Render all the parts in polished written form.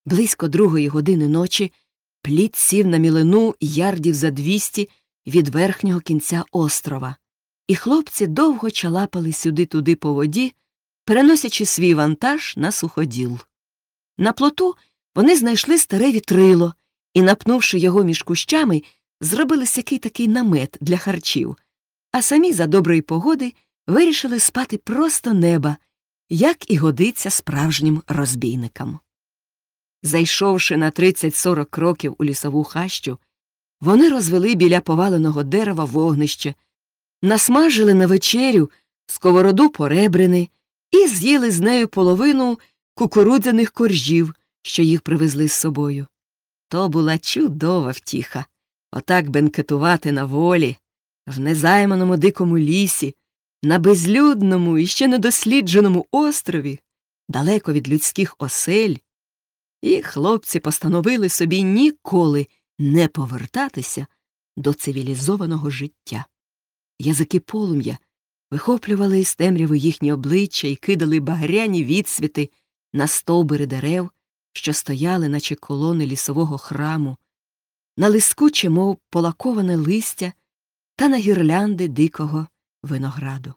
Близько 2:00 ночі плід сів на мілину ярдів за 200 від верхнього кінця острова, і хлопці довго чалапали сюди-туди по воді, переносячи свій вантаж на суходіл. На плоту вони знайшли старе вітрило і, напнувши його між кущами, зробили сякий такий намет для харчів, а самі за доброї погоди вирішили спати просто неба, як і годиться справжнім розбійникам. Зайшовши на 30-40 кроків у лісову хащу, вони розвели біля поваленого дерева вогнище, насмажили на вечерю сковороду поребрини і з'їли з нею половину кукурудзяних коржів, що їх привезли з собою. То була чудова втіха — отак бенкетувати на волі, в незайманому дикому лісі, на безлюдному і ще недослідженому острові, далеко від людських осель. І хлопці постановили собі ніколи не повертатися до цивілізованого життя. Язики полум'я вихоплювали із темряви їхні обличчя і кидали багряні відсвіти на стовбури дерев, що стояли, наче колони лісового храму, на лискуче, мов полаковане листя, та на гірлянди дикого винограду.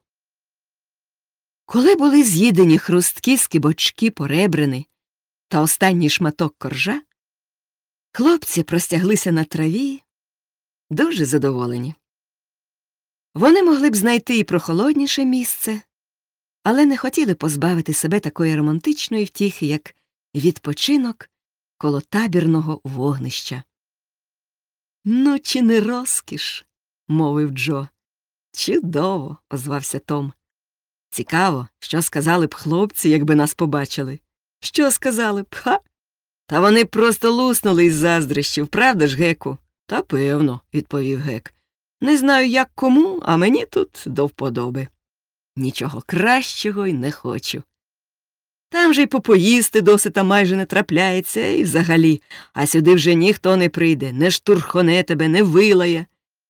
Коли були з'їдені хрусткі скибочки поребрини та останній шматок коржа, хлопці простяглися на траві, дуже задоволені. Вони могли б знайти і прохолодніше місце, але не хотіли позбавити себе такої романтичної втіхи, як відпочинок коло табірного вогнища. «Ну, чи не розкіш?» — мовив Джо. «Чудово!» — озвався Том. «Цікаво, що сказали б хлопці, якби нас побачили?» «Що сказали б? Ха! Та вони просто луснули із заздрощів, правда ж, Геку?» «Та певно», — відповів Гек. «Не знаю, як кому, а мені тут до вподоби. Нічого кращого й не хочу. Там же й попоїсти досита майже не трапляється, і взагалі, а сюди вже ніхто не прийде, не штурхоне тебе, не вилає».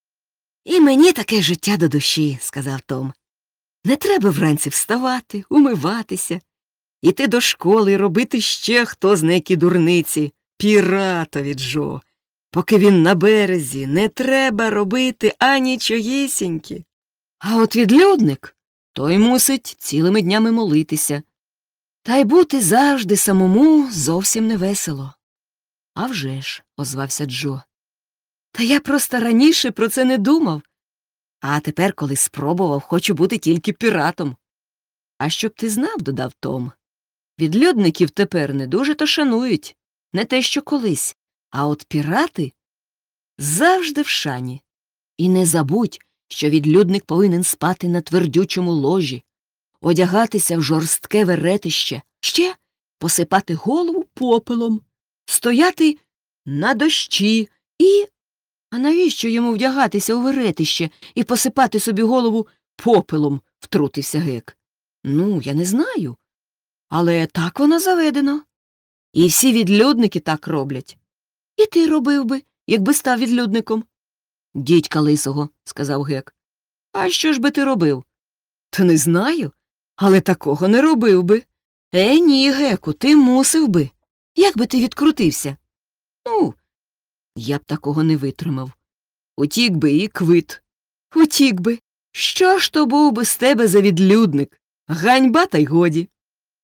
«І мені таке життя до душі», — сказав Том. «Не треба вранці вставати, умиватися, іти до школи і робити ще хто зна які дурниці. Піратові, Джо. Поки він на березі, не треба робити анічогісіньки. А от відлюдник, той мусить цілими днями молитися. Та й бути завжди самому зовсім не весело». «А вже ж», — озвався Джо. «Та я просто раніше про це не думав. А тепер, коли спробував, хочу бути тільки піратом». «А щоб ти знав», — додав Том, «відлюдників тепер не дуже то шанують, не те, що колись, а от пірати завжди в шані. І не забудь, що відлюдник повинен спати на твердючому ложі, одягатися в жорстке веретище, ще посипати голову попелом, стояти на дощі і... А навіщо йому вдягатися у веретище і посипати собі голову попелом?» — втрутився Гек. «Ну, я не знаю. Але так воно заведено. І всі відлюдники так роблять. І ти робив би, якби став відлюдником». «Дідька лисого», — сказав Гек. «А що ж би ти робив?» «Та не знаю, але такого не робив би». Ні, Геку, ти мусив би. Як би ти відкрутився?» «Ну, я б такого не витримав. Утік би і квит». «Утік би. Що ж то був би з тебе за відлюдник? Ганьба та й годі».